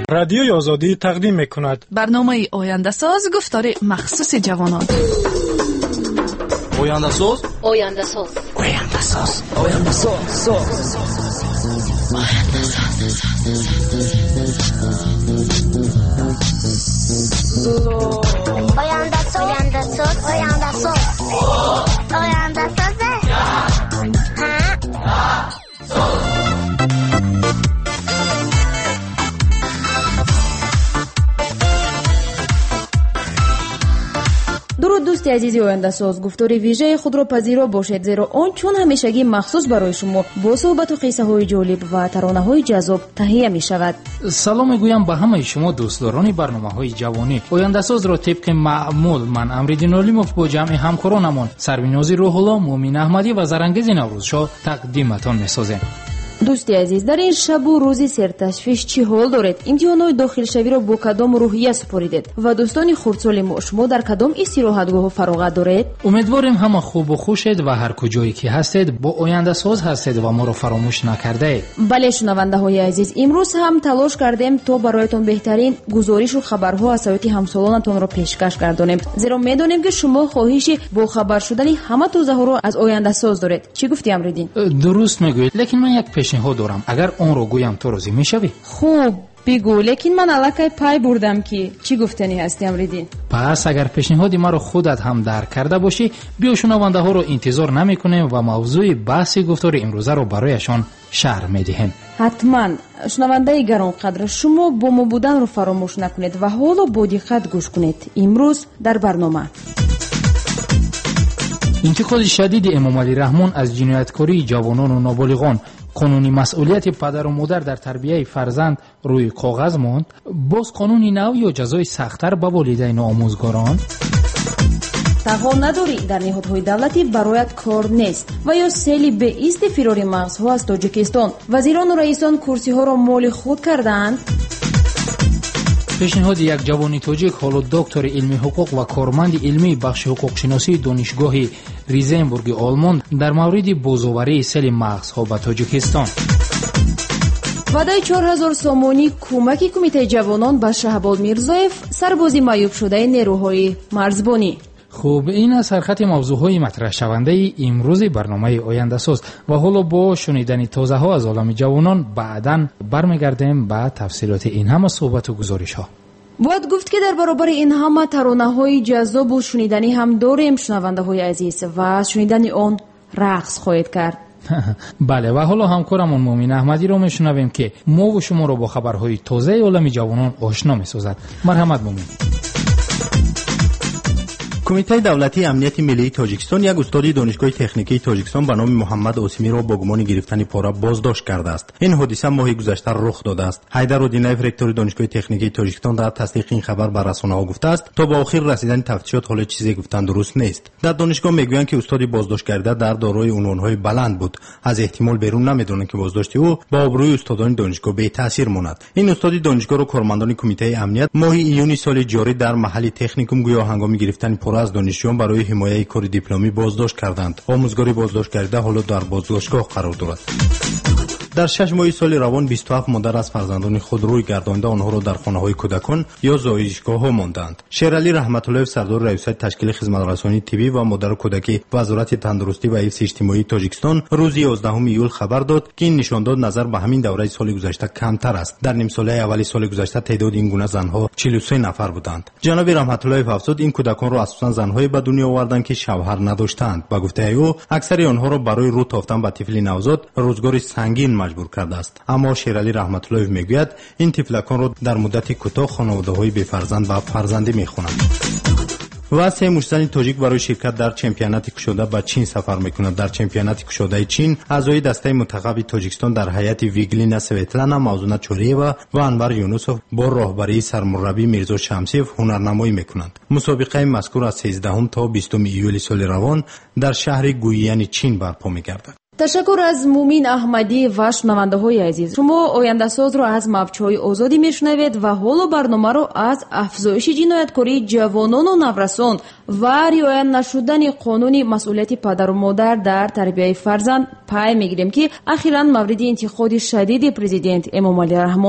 رادیوی آزادی تقدیم می‌کند برنامه آینده ساز گفتار مخصوص جوانان. آینده ساز آینده ساز آینده ساز آینده ساز آینده ساز آینده ساز آینده ساز آینده ساز درود دوستی عزیزی آینده ساز، گفتار ویژه خود را پذیرا باشید، زیرا آن چون همیشگی مخصوص برای شما با صحبت و قصه های جالب و ترانه های جذاب تهیه می شود. سلام میگویم به همه شما دوستداران برنامه های جوانی. آینده ساز را طبق معمول من امریدین علیموف با جمع همکارانمان سربینازی روح الله، مومین احمدی و زرانگیز نوروزشاه تقدیمتان میسازیم. دوستی عزیز، در این شب و روزی سرتشویش چی حال دارید؟ امتحانات داخل شوی را با کدام روحیه سپاریدید و دوستان خردسال ما شما در کدام استراحتگاه فراغت دارید؟ امیدواریم همه خوب و خوشید و هر کجایی که هستید با آینده ساز هستید و ما را فراموش نکرده اید. بله شنونده های عزیز، امروز هم تلاش کردیم تا برایتان بهترین گزارش و خبرها از سوی همسالانتان را پیشکش گردانیم، زیرا میدانیم که شما خواهش با خبر شدن همه توضیح ها را از آینده ساز دارید. چی گفتی امریدین؟ درست میگویید، لیکن من یک پیشنهاد دارم. اگر اون رو گویم تو راضی میشوی؟ خوب بگو، لیکن من الکی پای بردم که چی گفتنی هستی امریدین. پس اگر پیشنهاد ما رو خودت هم درک کرده باشی، بیا شنونده ها رو انتظار نمیکنیم و موضوع بحث گفتار امروزه رو برایشان شرح میدهیم. حتما شنونده گرانقدر، شما با ما بودن رو فراموش نکنید و حالا با دقت گوش کنید. امروز در برنامه انتقاد شدید امام علی رحمان از جنایتکاری جوانان و نابالغان، قانونی مسئولیت پدر و مادر در تربیت فرزند روی کاغذ ماند، باز قانونی نو یا جزای سخت‌تر به والدین و آموزگاران، تقاضا نداری در نهادهای دولتی برایت کار نیست و یا سیلی به ایست فراری مغزها از تاجیکستان، وزیران و رئیسان کرسی ها را مال خود کردند. پیشنهاد یک جوانی تاجیک، حالا دکتر علمی حقوق و کارمند علمی بخش حقوق شناسی دانشگاه ریزنبورگ آلمان در مورد بازآوری سیل مغزها به تاجیکستان. وعده 4000 سومانی کمک کمیته جوانان به شهباز میرزایف، سربازی معیوب شده نیروهای مرزبانی. خوب، این از سرخط موضوعهای مطرح شونده امروز برنامه آینده ساز و حالا با شنیدن تازه ها از عالم جوانان بعداً برمیگردیم به تفصیلات این همه صحبت و گزارش ها. باید گفت که در برابر این همه ترانه های جذاب و شنیدنی هم داریم شنونده های عزیز و از شنیدن آن رقص خواهید کرد. بله، و حالا همکارمون مومین احمدی رو میشنویم که ما و شما رو با خبرهای تازه عالم جوانان آشنا میسازد. مرحمت مومین. کمیته دولتی امنیت ملی تاجیکستان یک استاد دانشگاه تکنیکی تاجیکستان به نام محمد آسیمی را با گمان گرفتن پاره بازداشت کرده است. این حادثه ماه گذشته رخ داده است. حیدر الدینیف رکتور دانشگاه تکنیکی تاجیکستان در تصدیق این خبر به رسانه‌ها گفته است تا به آخر رسیدن تفتیشات حالا چیزی گفتن درست نیست. در دانشگاه میگویند که استاد بازداشت کرده در دارای عنوان‌های بلند بود. از احتمال بیرون نمی‌دانند که بازداشت او با آبروی استادان دانشگاه بی تاثیر ماند. این استاد دانشگاه را کارمندان کمیته امنیت ماه ایون سال جاری در محل تکنیکوم گویا هنگام گرفتن پاره از دانشجویان برای حمایت کار دیپلمی بازداشت کردند. آموزگاری بازداشت کرده حالا در بازداشتگاه قرار دارد. در 6 ماه سال روان 27 مادر از فرزندان خود روی گردانده آنها را در خانه‌های کودکان یا زایشگاه‌ها ماندند. شیرعلی رحمت الله سردار رئیس تشکیل خدمت‌رسانی طبی و مادر کودکی وزارت تندرستی و حفظ اجتماعی تاجیکستان روز 11 ایول خبر داد که این نشانداد نظر به همین دوره سال گذشته کمتر است. در نیم ساله اولی سال گذشته تعداد این گونه زنها 43 نفر بودند. جناب رحمت الله افزود این کودکان را اساساً زن‌های به دنیا آوردند که شوهر نداشتند. با گفته او اکثر آنها را برای رو تافتن به طفل نوزاد روزگار سنگین مجبور کرده است. اما شیرعلی رحمت الله میگوید این طفلکان را در مدت کوتاه خانواده‌های بی فرزند و فرزندی میخوانند. و سه مشتری تاجیک برای شرکت در چمپیونات کشاده به چین سفر میکند. در چمپیونات کشاده چین اعضای دسته منتخب تاجیکستان در هیئت ویگلینا سویتلانا موزونا چوریوا و انور یونوسوف با راهبری سرمربی میرزا شمسیف هنرنمایی میکنند. مسابقه مذکور از 13 تا 20 ایول سال روان در شهر گوییان چین برپا میگردد. تشکر از مومین احمدی و شنونده های عزیز. شما آینده ساز را از موج‌های آزادی میشنوید و حالا برنامه را از افزایش جنایتکاری جوانان و نورسان و رعایت نشدن قانون مسئولیت پدر و مادر در تربیت فرزند پی میگیریم که اخیراً مورد انتقاد شدید پرزیدنت امام علی رحمان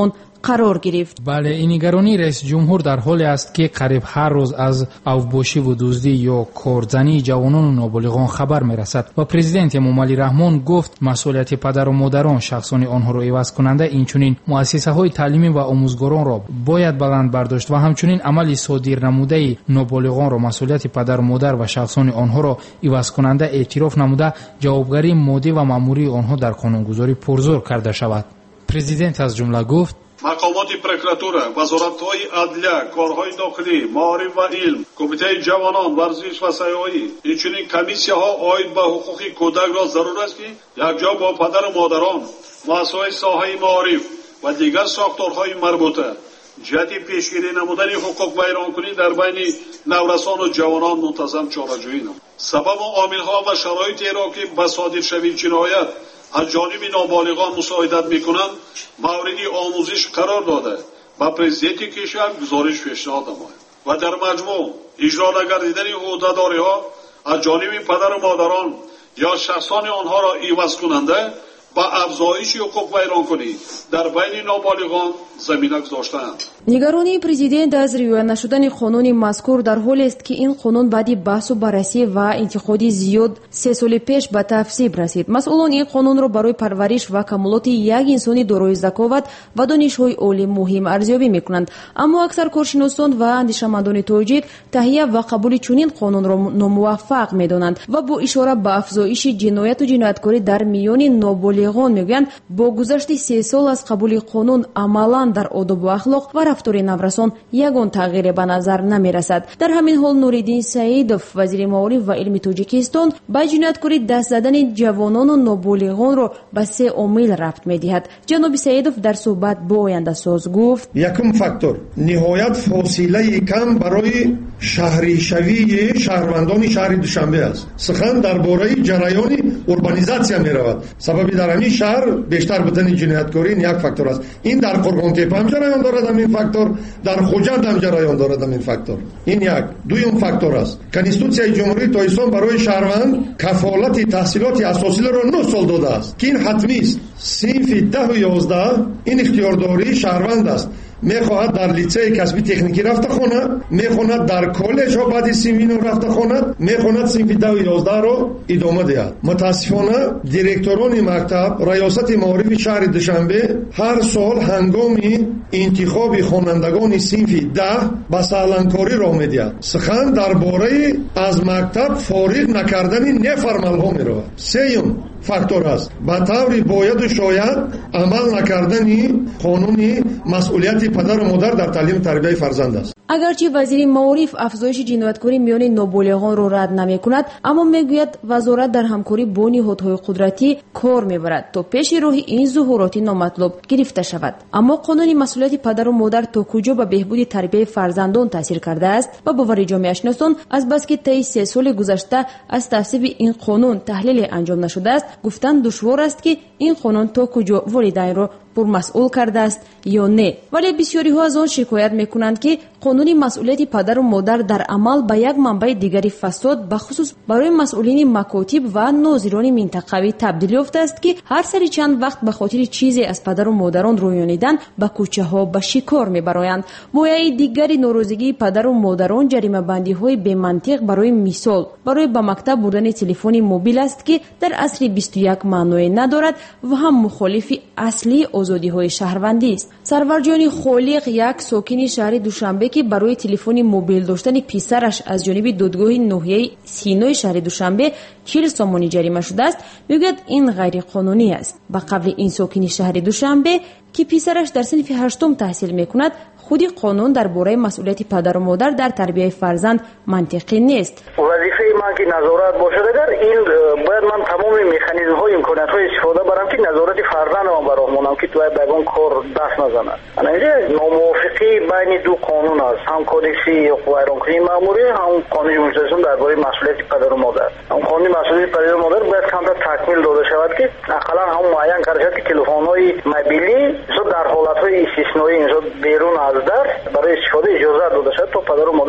قرار گرفت. بله، این نگرانی رئیس جمهور در حالی است که قریب هر روز از اوباشی و دزدی یا کارزنی جوانان و نابالغان خبر میرسد و پرزیدنت امامعلی رحمان گفت مسئولیت پدر و مادران شخصان آنها را عوض کننده اینچنین مؤسسه‌های تعلیمی و آموزگاران را باید بلند برداشت و همچنین عمل صادر نموده نابالغان را مسئولیت پدر و مادر و شخصان آنها را عوض کننده اعتراف نموده جوابگری مادی و مأموری آنها در قانونگذاری پرزور کرده شود. پرزیدنت از جمله گفت مقامات پروکراتوره، وزارت‌های عدلیه، کارهای داخلی، معارف و علم، کمیته جوانان، ورزش و سیاحی، همچنین کمیسیه‌ها عاید به حقوق کودک را ضرور است که یکجا با پدر و مادران، مؤسسه‌های ساحه معارف و دیگر ساختارهای مربوطه جهت پیشگیری نمودن حقوق ویرانکنی در بین نورسان و جوانان منتظم چاره‌جویی نمود. سبب و عامل‌ها و شرایطی را که به صادر شوی جنایت از جانب نابالغان مساعدت میکنند مورد آموزش قرار داده و پرزیدنت کشور گزارش پیشنهاد نماید و در مجموع اجرا نگردیدن عهده‌داری‌ها از جانب پدر و مادران یا شخصان آنها را عوض کننده و افزایش حقوق ویرانکنی در بین نابالغان زمینه گذاشتند. نگرانی پرزیدنت از رعایت نشدن قانون مذکور در حالی است که این قانون بعد بحث و بررسی و انتقاد زیاد 3 سال پیش به تصویب رسید. مسئولان این قانون را برای پرورش و کمالات یک انسانی دارای ذکاوت و دانش‌های عالی مهم ارزیابی می‌کنند، اما اکثر کارشناسان و اندیشمندان تاجیک تهیه و قبول چنین قانون را ناموفق می‌دانند و با اشاره به افزایش جنایت و جنایتکاری در میان نابالغان میگویند با گذشت 3 سال از قبول قانون عملاً در آداب و اخلاق و رفتار نورسان یگان تغییر به نظر نمی رسد. در همین حال نوریدین سعیدوف وزیر معارف و علم تاجیکستان به جنایتکاری دست زدن جوانان و نابالغان را به 3 عامل ربط می دهد. جناب سعیدوف در صحبت با آینده ساز گفت یکم فاکتور نهایت فاصله کم برای شهری شوی شهروندان شهر دوشنبه است. سخن درباره جریان اوربانیزاسیا می رود. سبب در همین شهر بیشتر بودن جنایتکاری یک فاکتور است. این در قرغنتیپ هم جریان دارد، همین فاکتور در خوجند هم جریان دارد، همین فاکتور. این یک. دوم فاکتور است. کنستیتوسیای جمهوری تایسان برای شهروند کفالت تحصیلات اساسی را 9 سال داده است که این حتمی است. صنف 10 و 11 این اختیارداری شهروند است. میخواهد در لیسه کسبی تکنیکی رفته خواند، میخواهد در کالج ها بعد سیمینو رفته خواند، میخواهد صنف 10 و 11 رو ادامه دهد. متاسفانه دیرکتوران مکتب ریاست معارف شهر دوشنبه هر سال هنگام انتخاب خوانندگان صنف 10 به سالنکاری را میدهد. سخن درباره از مکتب فارغ نکردن نفرمال ها میرود. سوم فاکتور است. به طوری باید و شاید عمل نکردن قانون مسئولیت پدر و مادر در تعلیم تربیت فرزند است. اگرچه وزیر معارف افزایش جنایتکاری میان نابالغان را رد نمی‌کند، اما میگوید وزارت در همکاری با نهادهای قدرتی کار می‌برد تا پیش راه این ظهورات نامطلوب گرفته شود. اما قانون مسئولیت پدر و مادر تا کجا به بهبود تربیت فرزندان تاثیر کرده است و باور جامعه شناسان از بس که طی 3 سال گذشته از تصویب این قانون تحلیل انجام نشده است، گفتن دشوار است که این قانون تا کجا والدین را مسئول کرده است یا نه. ولی بسیاری ها از آن شکایت میکنند که قانون مسئولیت پدر و مادر در عمل به یک منبع دیگری فساد به خصوص برای مسئولین مکاتب و ناظران منطقوی تبدیل یافته است که هر سری چند وقت به خاطر چیزی از پدر و مادران رویانیدن به کوچه ها به شکار میبرایند. مویای دیگری ناراضگی پدر و مادران جریمه بندی های بی منطق برای مثال برای به مکتب بردن تلفن موبیل است که در عصر 21 معنی ندارد و هم مخالف اصلی آزادی های شهروندی است. سرورجان خالق یک ساکن شهر دوشنبه که برای تلفن موبیل داشتن پسرش از جانب دادگاه ناحیه سینای شهر دوشنبه 40 سامانی جریمه شده است، میگوید این غیر قانونی است. به قبل این ساکن شهر دوشنبه که پسرش در صنف 8 تحصیل میکند، خودی قانون درباره مسئولیت پدر و مادر در تربیت فرزند منطقی نیست. وظیفه من که نظارت باشد، اگر این باید من تمام مکانیزم های امکانات های استفاده برم که نظارت فرزند من برام که تو بگم کار دست نزنه. اینجا ناموافقی بین دو قانون است، هم کودکس ویرانکنی مأموری، هم قانون مجازات درباره مسئولیت پدر و مادر. هم قانون مسئولیت پدر و مادر باید کاملا تکمیل داده شود که اقلا هم معین کرده که تلفن های موبیلی در حالت های استثنایی اینجا بیرون از در برای استفاده اجازه داده شد تا پدر و مادر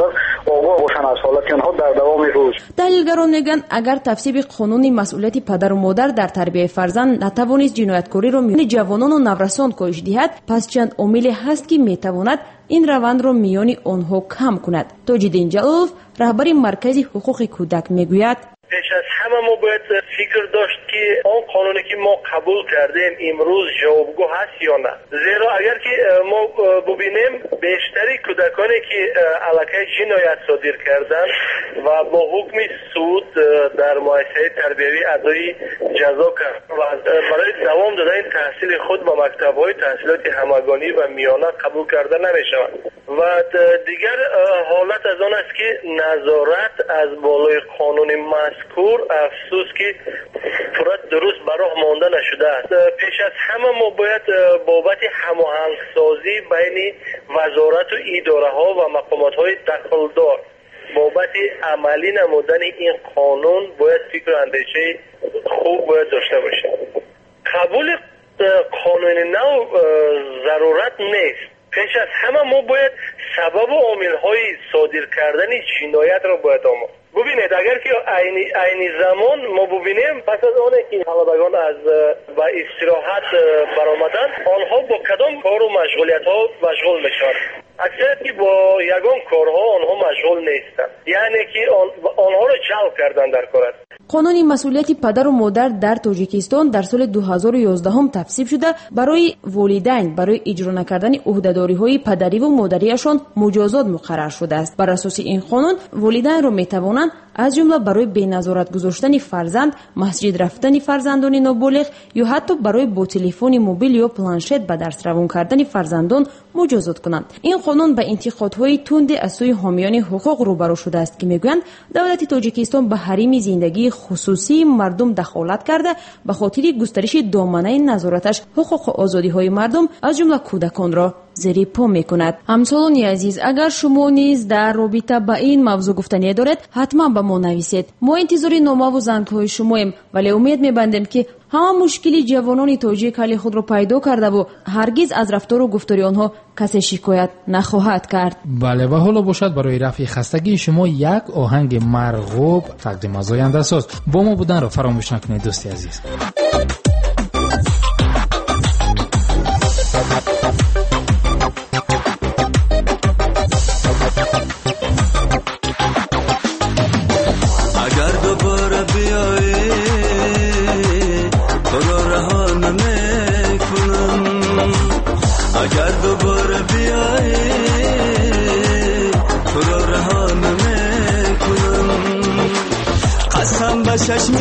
آگاه باشن از حالت آنها در دوام روز. دلیلگران میگن اگر تصویب قانون مسئولیت پدر و مادر در تربیت فرزند نتوانست جنایتکاری را میان جوانان و نورسان کاهش دهد، پس چند عامل هست که میتواند این روند را میان آنها کم کند. تاج‌الدین جلالов رهبر مرکز حقوق کودک میگوید پیش از همه ما باید فکر داشت که آن قانونی که ما قبول کردیم امروز جوابگو هست یا نه. زیرا اگر که ما ببینیم بیشتری کودکانی که علیه جنایت صادر کردن و با حکم سود در مؤسسه تربیوی ادای جزا کرد و برای دوام دادن تحصیل خود با مکتب‌های تحصیلات همگانی و میانه قبول کرده نمی‌شوند و دیگر حالت از آن است که نظارت از بالای قانون مذکور افسوس که پورا درست براه مانده نشده است. پیش از همه ما باید بابت هماهنگ سازی بین وزارت و اداره ها و مقامات های دخلدار بابت عملی نمودن این قانون باید فکر و اندیشه خوب باید داشته باشیم. قبول قانون نو ضرورت نیست. پیش از همه ما باید سبب و عامل های صادر کردن جنایت را باید آموز. ببینید اگر که عین زمان ما ببینیم پس از آنه که حالدگان از با استراحت برآمدن آنها با کدام کار و مشغولیت ها مشغول میشوند. اکثریت که با یگان کارها آنها مشغول نیستند، یعنی که آنها را جلب کردن در کار. قانون مسئولیت پدر و مادر در تاجیکستان در سال 2011 هم تصویب شده. برای والدین برای اجرا نکردن عهده‌داری‌های پدری و مادریشان مجازات مقرر شده است. بر اساس این قانون والدین را می‌توانند از جمله برای بی‌نظارت گذاشتن فرزند، مسجد رفتن فرزندان نابالغ یا حتی برای با تلفن موبیل یا پلانشت به درس روان کردن فرزندان مجازات کنند. این قانون به انتقادهای تند از سوی حامیان حقوق روبرو شده است که میگویند دولت تاجیکستان به حریم زندگی خصوصی مردم دخالت کرده به خاطر گسترش دامنه نظارتش حقوق و آزادی‌های مردم از جمله کودکان را زیر پا میکند. همسالان عزیز، اگر شما نیز در رابطه با این موضوع گفتنی دارید حتما به ما نویسید. ما انتظار نامه و زنگ‌های شماییم، ولی امید می‌بندیم که همه مشکلی جوانان تاجیک حال خود را پیدا کرده و هرگز از رفتار و گفتار آنها کسی شکایت نخواهد کرد. بله، و حالا باشد برای رفع خستگی شما یک آهنگ مرغوب تقدیم از آینده ساز. با ما بودن را فراموش نکنید دوستی عزیز. اگر دوباره بیایی تو را رها نمیکنم، اگر دوباره بیایی تو را رها نمیکنم، قسم به چشم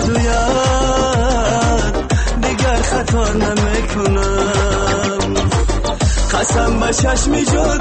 جادویت دیگر خطا نمیکنم، قسم به چشم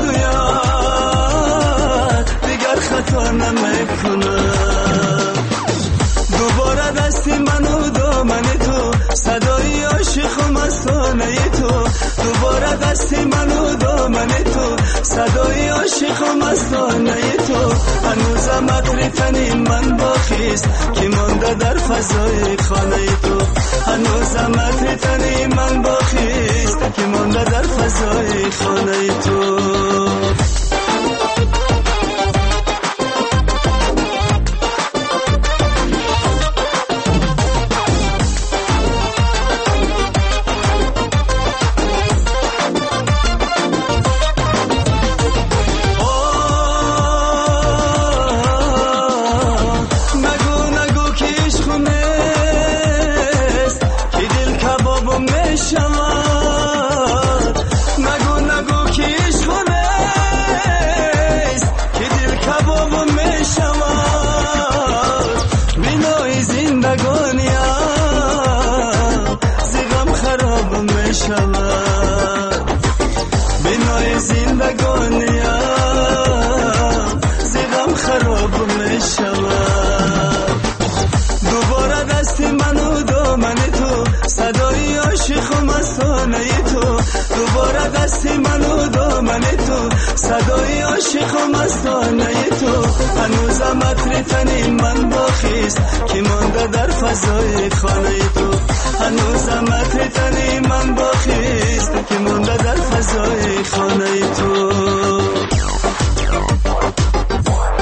جادویت دیگر خطا نمیکنم. دوباره دستی منو دامن تو، صدای عاشق و مستانه تو، دوباره دستی منو دامن تو، صدای عاشق و مستانه تو، هنوزم عطر تن من باقیست که مانده در فضای خانه تو، هنوزم عطر تن من باقیست که مانده در فضای خانه تو. صدای عاشق و مستانه تو، هنوزم عطر تن من باقیست که مانده در فضای خانه تو، هنوزم عطر تن من باقیست که مانده در فضای خانه تو.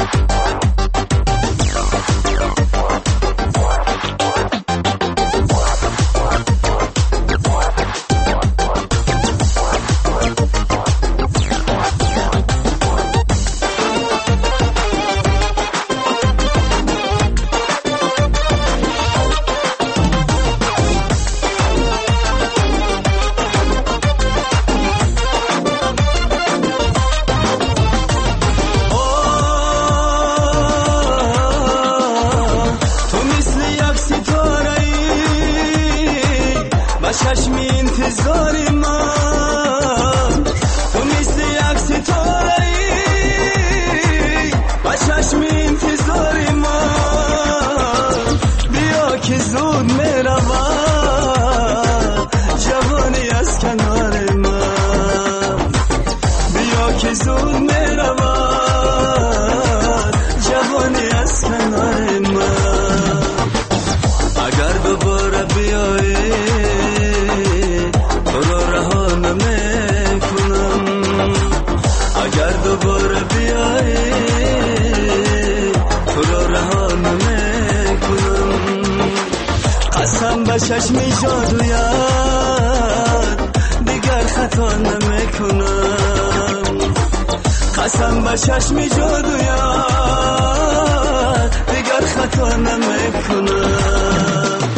چشم جادویت دیگر خطا نمیکنم قسم به چشم جادویت دیگر خطا نمیکنم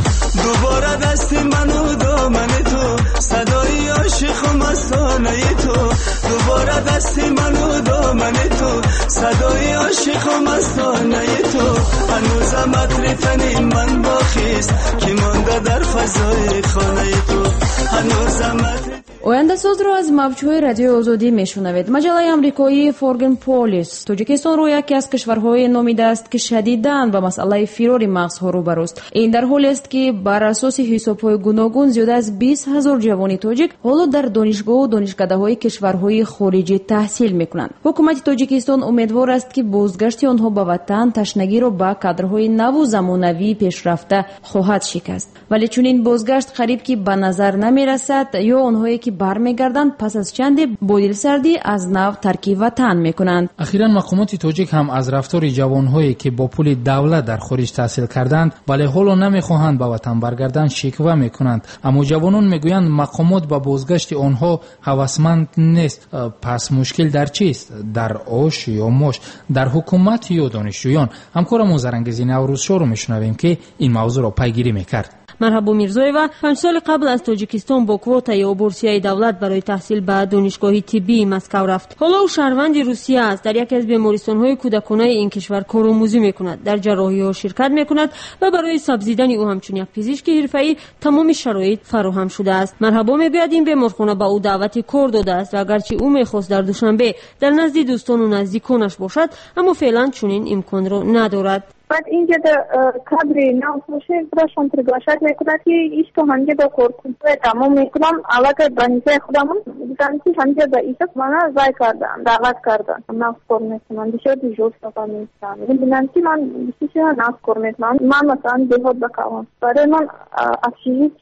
دوباره دست منو دامن تو صدای عاشق و مستانه تو دوباره دست منو دامن تو صدای عاشق و مستانه تو هنوزم عطر تن من باقیست که مانده در فضای خانه تو هنوزم عطر ояндасозро аз мавҷҳои радиои озодӣ мешунавед. маҷаллаи амрикоии Foreign Policy тоҷикистонро яке аз кишварҳое номидааст ки шадидан ба масъалаи фирори мағзҳо рӯбаруст. ин дар ҳоле аст ки бар асоси ҳисобҳои гуногун зиёда аз 20 000 ҷавони тоҷик ҳоло дар донишгоҳу донишкадаҳои кишварҳои хориҷӣ таҳсил мекунанд. ҳукумати тоҷикистон умедвор аст ки бозгашти онҳо ба ватан ташнагиро ба кадрҳои наву замонавӣ пешрафта хоҳад шикаст. вале чунин бозгашт қариб ки ба назар намерасад ё онҳое ки бармегарданд пас аз чанде бо дилсардӣ аз нав тарки ватан мекунанд. ахиран мақомоти тоҷик ҳам аз рафтори ҷавонҳое ки бо пули давлат дар хориҷ таҳсил карданд вале ҳоло намехоҳанд ба ватан баргарданд шиква мекунанд. аммо ҷавонон мегӯянд мақомот ба бозгашти онҳо ҳавасманд нест. пас мушкил дар чист? дар ош ё мош? дар ҳукумат ё донишҷӯён? ҳамкорамон Зарангези Наврӯзшоҳро мешунавем ки ин мавзӯъро пайгирӣ мекард. марҳабо мирзоева 5 соли қабл аз тоҷикистон бо квота ё бурсияи давлат барои таҳсил ба донишгоҳи тиббии Москав рафт. ҳоло ӯ шаҳрванди Русия аст. дар яке аз бемористонҳои кӯдаконаи ин кишвар коромӯзӣ мекунад, дар ҷарроҳиҳо ширкат мекунад ва барои сабзидани ӯ ҳамчун як пизишки ҳирфаӣ тамоми шароит фароҳам шудааст. марҳабо мегӯяд ин беморхона ба ӯ давати кор додааст ва агарчи ӯ мехост дар душанбе дар назди дӯстону наздиконаш бошад, аммо феълан чунин имконро надорад. بعد اینجا کادر نام باشه براشون приглашать میکنند که ایش تو همجا با کارکن تمام میکنم علاقه بنیزه خودمون دیدم که همجا با ایشا منو زای کردن دعوت کردن نفس کار میکنم بیشتر دیجور سفر میکنم دیدم که من بیشتر نفس کار میکنم من مثلا دیهات بکوام برای من افشیزی که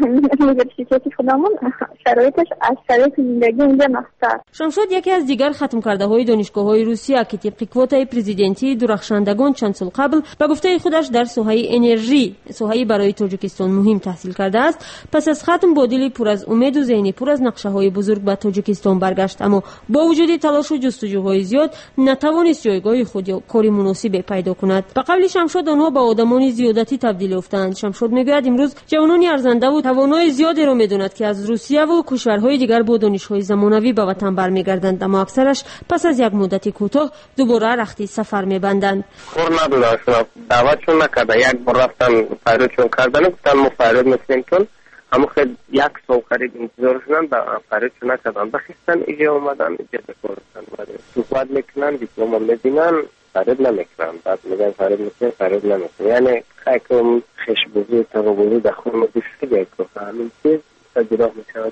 میگرشیتی خودمون شرایطش از شرایط زندگی اینجا نختر. شمشاد یکی از دیگر ختم کرده های دانشگاه های روسیه که طبق کوتای پرزیدنتی درخشندگان چند سال قبل با گفته خودش در سوحه انرژی سوحه‌ای برای تاجیکستان مهم تحصیل کرده است، پس از ختم با دلی پر از امید و ذهنی پر از نقشه‌های بزرگ به تاجیکستان برگشت، اما با وجود تلاش و جستجوهای زیاد نتوانست جایگاه خود یا کاری مناسب پیدا کند. به قول شمشاد آنها با آدمان زیادتی تبدیل یافتند. شمشاد میگوید امروز جوانان ارزنده و توانای زیادی را میداند که از روسیه و کشورهای دیگر با دانش‌های زمانوی به وطن برمیگردند، اما اکثرش پس از یک مدت کوتاه دوباره رخت سفر میبندند. دعوتشون نکرده، یک بار رفتن فرودشون کردن، گفتن ما فرود میکنیم تون، اما خیلی یک سال قریب انتظار شدن فرودشون نکردن، بخیستن ایجا اومدن ایجا بکارستن صحبت میکنن، دیپلوم میدینن، فرود نمیکنن، بعد میگن فرود میکنن، فرود نمیکنن. یعنی خیلی خشبوزی تقابلی دخول مدیشتی گه که همین چیز تجربه میکنن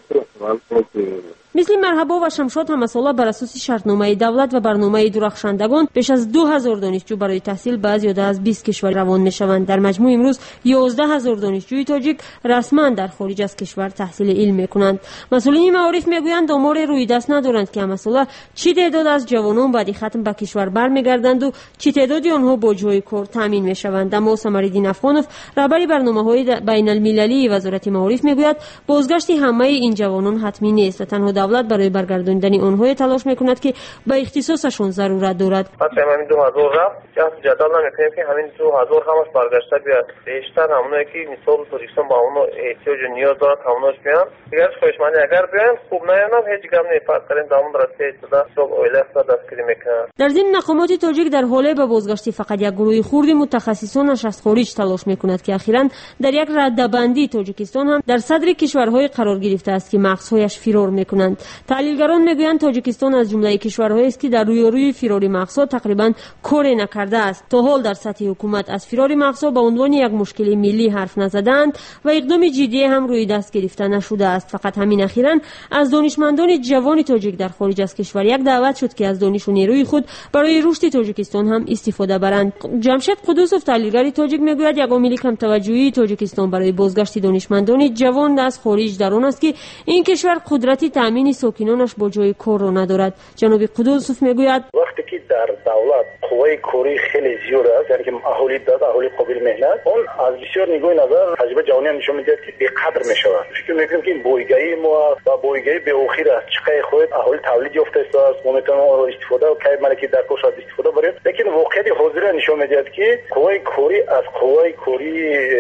مثل مرحبا و شمشاد همساله بر اساس شرطنامه دولت و برنامه درخشندگان بیش از 2000 دانشجو برای تحصیل به زیاده از 20 کشور روان میشوند. در مجموع امروز 11000 دانشجوی تاجیک رسما در خارج از کشور تحصیل علم میکنند. مسئولین معارف میگویند آمار روی دست ندارند که همساله چی تعداد از جوانان بعد ختم به کشور برمیگردند و چی تعدادی آنها با جای کار تامین میشوند. اما سمرالدین افغانوف رهبر برنامه‌های بین المللی وزارت معارف میگوید بازگشت همه این جوانان حتمی نیست و تنها دولت برای برگرداندن آنها تلاش میکند که به اختصاصشون ضرورت دارد. مثلا همین 2000 رفت جدال نمیکنیم که همین 2000 همش برگشته بیاد. بیشتر همونایی که مثال تاجیکستان با اونو احتیاج و نیاز دارد هموناش بیان. دیگه خوشمندی اگر بیان خوب نیامد هیچ گام نمی‌فرق کنیم دامون راسته شده صبح اوله دستگیری میکنن. در ضمن مقامات تاجیک در حال به بازگشت فقط یک گروه خرد متخصصانش از خارج تلاش میکند که اخیراً در یک رده‌بندی تاجیکستان هم در صدر کشورهای قرار گرفته است که مغزهایش فرار میکنند. تحلیلگران میگویند تاجیکستان از جمله کشورهایی است که در روی فرار مغزها تقریبا کاری نکرده است. تا حال در سطح حکومت از فرار مغزها به عنوان یک مشکل ملی حرف نزدند و اقدام جدی هم روی دست گرفته نشده است. فقط همین اخیراً از دانشمندان جوان تاجیک در خارج از کشور یک دعوت شد که از دانش و نیروی خود برای رشد تاجیکستان هم استفاده برند. جمشید قدوسوف تحلیلگر تاجیک میگوید یک عامل کم توجهی تاجیکستان برای بازگشت دانشمندان جوان از خارج خلیج در آن است که این کشور قدرت تامین ساکنانش با جای کار را ندارد. جناب قدوسوف میگوید وقتی که در دولت قوای کاری خیلی زیاد است، یعنی که اهالی داد اهالی قابل مهنت، اون از بسیار نگاه نظر تجربه جهانی نشون میده که بی‌قدر میشود. فکر میکنم که این بویگری ما و بویگری به اخیر است. چقدر خود اهالی تولید یافته است، ما میتونیم اون رو استفاده و کای ملکی در کوشش استفاده بریم. لیکن واقعیت حاضر نشون میده که قوای کاری از قوای کاری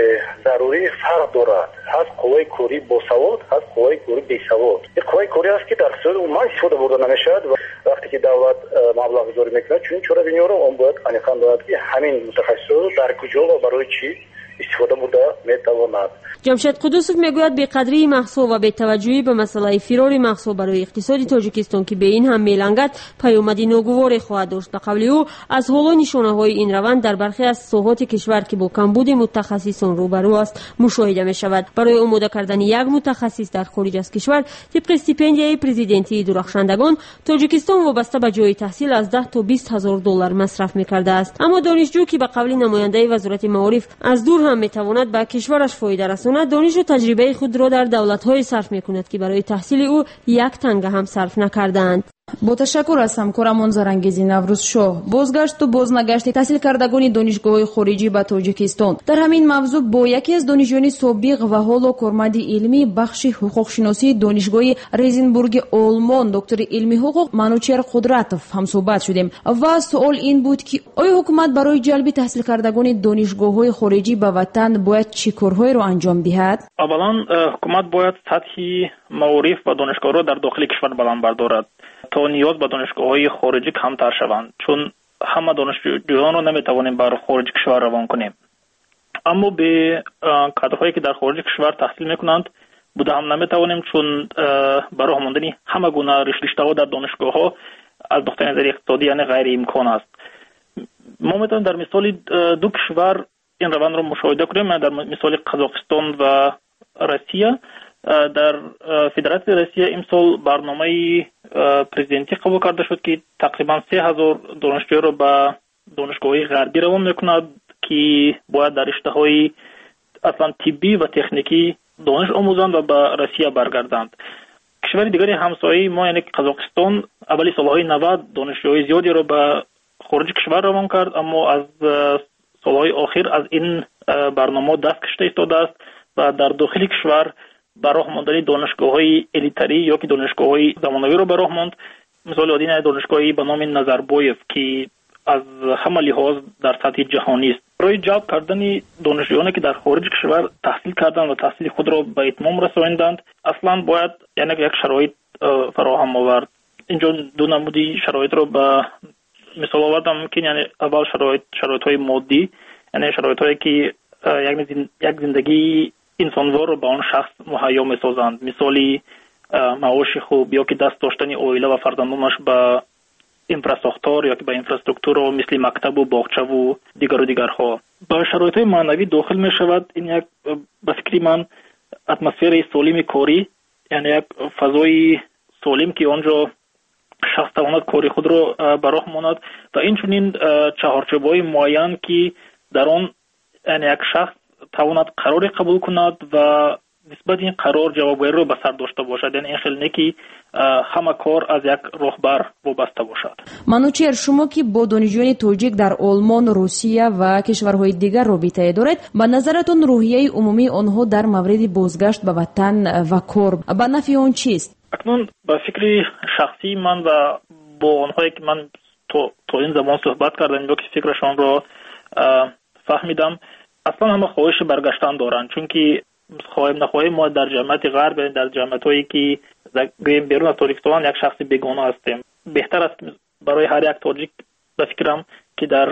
ضروری فرق دارد. هست قوای کاری با سواد، هست قوای کاری بی سواد. این قوای کاری است که در اقتصاد عمومی استفاده برده نمیشد و وقتی که دولت مبلغ گذاری میکنه چون چرا بینیو رو اون باید انیخان دارد که همین متخصص در کجا و برای چی استفاده برده میتواند. جمشید قدوسوف میگوید به قدری محسوب و به توجهی به مسئله فرار محسوب برای اقتصاد تاجیکستان که به این هم میلنگد پیامدی ناگواری خواهد داشت. به قول او از حالا نشانه‌های این روند در برخی از ساحات کشور که با کمبود متخصصان روبرو است مشاهده می‌شود. برای آماده کردن یک متخصص در خارج از کشور طبق استیپندیای پرزیدنتی درخشندگان تاجیکستان وابسته به جای تحصیل از 10 تا 20 هزار دلار مصرف می‌کرده است. اما دانشجو که به قول نماینده وزارت معارف از دور هم می‌تواند به کشورش فایده رساند، دانش و تجربه خود را در دولت‌های صرف می‌کند که برای تحصیل او یک تنگه هم صرف نکردند. با تشکر از همکارمان زرنگیزی نوروزشاه. بازگشت و بازنگشت تحصیل کردگان دانشگاه‌های خارجی به تاجیکستان. در همین موضوع با یکی از دانشجویان سابق و حالا کارمند علمی بخش حقوق شناسی دانشگاه ریزنبورگ آلمان دکتر علمی حقوق منوچهر قدرتوف هم صحبت شدیم و سوال این بود که آیا حکومت برای جلب تحصیل کردگان دانشگاه‌های خارجی به وطن باید چه کارهایی را انجام دهد؟ اولا حکومت باید سطح معارف و دانشگاه را در داخل کشور بلند بردارد تا نیاز به دانشگاه‌های خارجی کمتر شوند، چون همه دانشجویان را نمیتوانیم بر خارج کشور روان کنیم. اما به کادرهایی که در خارج کشور تحصیل میکنند بوده هم نمیتوانیم، چون برای ماندنی همه گونه رشته‌ها در دانشگاه‌ها از نقطه نظر اقتصادی یعنی غیر امکان است. ما میتونیم در مثال دو کشور این روند را مشاهده کنیم. در مثال قزاقستان و روسیه، در فدراسیون روسیه امسال برنامه پرزیدنتی قبول کرده شد که تقریبا 3000 دانشجو را به دانشگاه‌های غربی روان میکند که باید در رشته‌های اصلا طبی و تکنیکی دانش آموزند و به روسیه برگردند. کشور دیگری همسایه ما یعنی قزاقستان اولی سالهای 90 دانشجوهای زیادی را به خارج کشور روان کرد، اما از سالهای آخر از این برنامه دست کشیده ایستاده است و در داخل کشور برای ماندنی دانشگاه‌های الیتاری یا که دانشگاه‌های زمانوی رو برای ماند. مثال آدین دانشگاهی به نام نظربایف که از همه لحاظ در سطح جهانی است. برای جلب کردن دانشجویانی که در خارج کشور تحصیل کردند و تحصیل خود را به اتمام رساندند اصلا باید یعنی یک شرایط فراهم آورد. اینجا دو نمودی شرایط رو به مثال آوردم که یعنی اول شرایط‌های مادی، یعنی شرایط‌هایی که یک زندگی انسانوار رو به آن شخص مهیا می‌سازند، مثالی معاش خوب یا که دست داشتن عائله و فرزندانش به انفراستراکچور یا که به انفراستراکچور مثل مکتب و باغچه و دیگرها. با شرایط‌های معنوی داخل می‌شود. این یک به فکر من اتمسفر سالم کاری، یعنی یک فضای سالم که آنجا شخص تواند کاری خود را به راه ماند و این چهارچوب‌های معین که در آن یعنی یک شخص تواند قرار قبول کند و نسبت این قرار جوابگویی رو به سر داشته باشد. یعنی این خیلی نه که همه کار از یک راهبر وابسته باشد. منوچهر، شما که با دانشجویان تاجیک در آلمان، روسیه و کشورهای دیگر رابطه دارید، به نظرتون روحیه عمومی آنها در مورد بازگشت به وطن و کار به نفع آن چیست؟ اکنون به فکر شخصی من و با آنهایی که من تا این زمان صحبت کردم یا که فکرشان را فهمیدم، اصلا همه خواهش برگشتن دارن، چون که خواهیم نخواهیم ما در جمعیت غرب، در جمعیت‌هایی که بیرون از تاجیکستان یک شخص بیگانه هستیم. بهتر است برای هر یک تاجیک به فکرم که در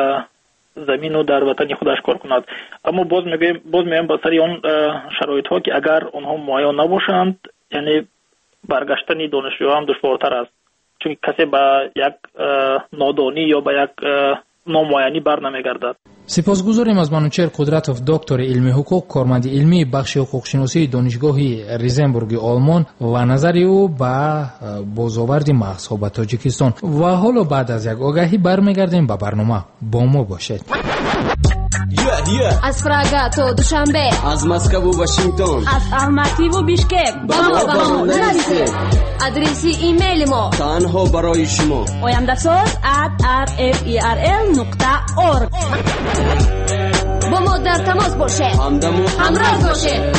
زمین و در وطن خودش کار کند. اما باز میگم با سری اون شرایط‌ها که اگر آنها معین نباشند، یعنی برگشتن دانشجویان دشوارتر است، چون کسی به یک نادانی یا به یک نامعینی بر نمیگردد. سپاسگزاریم از منوچهر قدرتوف، دکتر علمی حقوق، کارمند علمی بخش حقوق شناسی دانشگاه ریزنبورگ آلمان و نظر او به بازآورد مغزها به تاجیکستان. و حالا بعد از یک آگهی برمیگردیم به برنامه. با ما باشید. از پراگا تا دوشنبه، از مسکو و واشنگتن، از الماتی و بیشکک با ما نویسید. آدرس ایمیل ما تنها برای شما oyandasaz@rferl.org. با ما در تماس باشه، همراه باشه.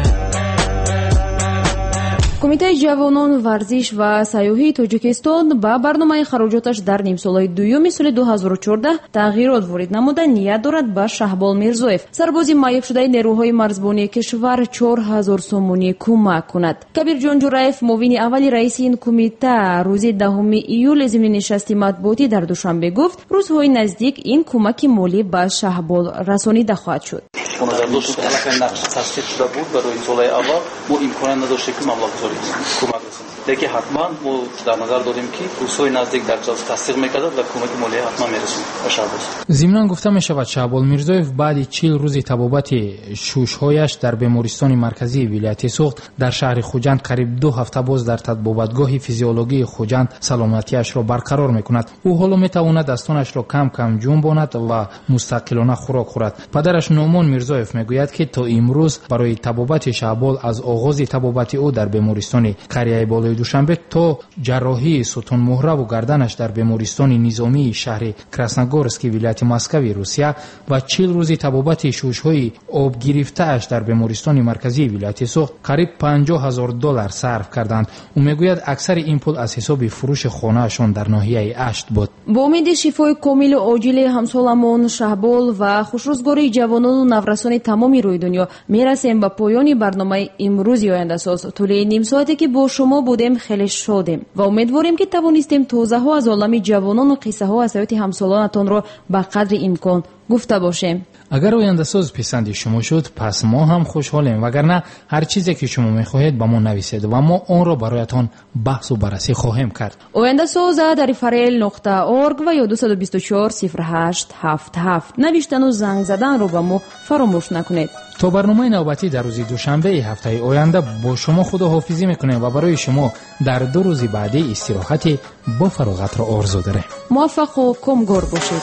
کمیته جوانان ورزش و سیاحی تاجیکستان با برنامه خراجاتش در نیمسالهای دوم سال 2014 تغییرات وارد نموده نیت دارد به شهبال میرزویف سربازی معیب شده نیروهای مرزبانی کشور 4000 سومونی کمک کند. کبیر جان جورایف معاون اول رئیس این کمیته روز 10 ایول ضمن نشست مطبوعاتی در دوشنبه گفت روزهای نزدیک این کمک مالی به شهبال رسانیده خواهد شد. دوست علاقه نقش تصدیق شده بود برای این سالهای اول ما امکان نداشتیم که مبلغ بزرگی کمک رسونیم، لیکن حتما ما در نظر داریم که روزهای نزدیک در جلسه تصدیق میکرد و کمک مالی حتما میرسونیم به شهباز. ضمناً گفته میشود شهبال میرزویف بعد 40 روز تبابت شوشهایش در بیمارستان مرکزی ولایت سوخت در شهر خوجند قریب 2 هفته باز در تطبیقاتگاه فیزیولوژی خوجند سلامتیش را برقرار میکند. او حالا میتواند دستانش را کم کم جنباند و مستقلانه خوراک خورد. پدرش نومان میرزویف میگوید که تا امروز برای تبابت شهبال از آغاز تبابت او در بیمارستان قریه بالای دوشنبه تا جراحی ستون مهره و گردنش در بیمارستان نظامی شهر کراسنگورسک ولایت مسکو روسیه و 40 روز تبابت شوشهای آب گرفته اش در بیمارستان مرکزی ولایت سوخت قریب $50,000 صرف کردند. او میگوید اکثر این پول از حساب فروش خانه‌شان در ناحیه اشت بود. با امید شفای کامل و عاجل همسالمان شهبال و خوشروزگاری جوانان و نورسان تمامی روی دنیا میرسیم به پایان برنامه امروز آینده ساز. طول نیم ساعتی که با شما بودیم خیلی شادیم و امیدواریم که توانستیم توضیح ها از عالم جوانان و قصه ها از حیات همسالانتان را به قدر امکان گفته باشیم. اگر آینده ساز پسند شما شد پس ما هم خوشحالیم، وگرنه هر چیزی که شما میخواهید با ما نویسید و ما آن را برایتان بحث و بررسی خواهیم کرد. آینده ساز در فرل.org و یا 224-0877 نوشتن و زنگ زدن رو به ما فراموش نکنید. تا برنامه نوبتی در روز دوشنبه هفته آینده با شما خداحافظی میکنیم و برای شما در 2 روز بعدی استراحت با فراغت را آرزو داریم. موفق و کامگار باشید.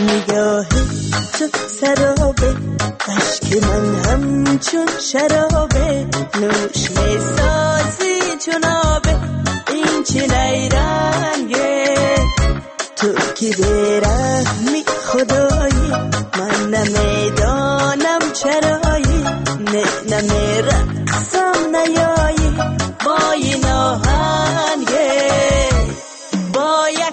سرابه عشق من همچون شرابه نوش میسازی جنابه این چه نیرنگه تو که برحمی خدایی من نمیدانم چرایی نمیرقصم نیایی با این آهنگه با یک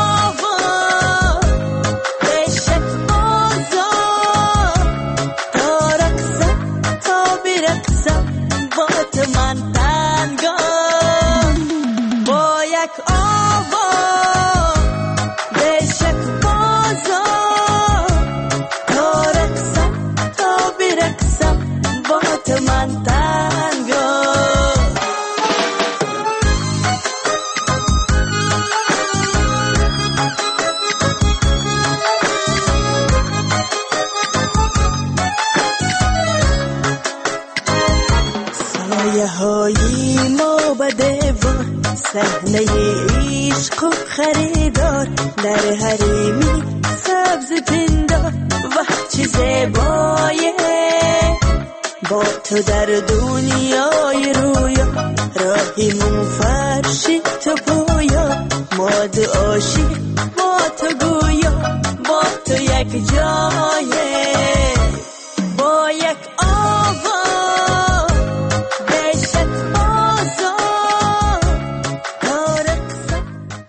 صحنه عشق و خریدار در حریمی سبز پندار وقت چه زیبایه با تو در دنیای رویا راهیمون فرشی تو پویا ما دو عاشق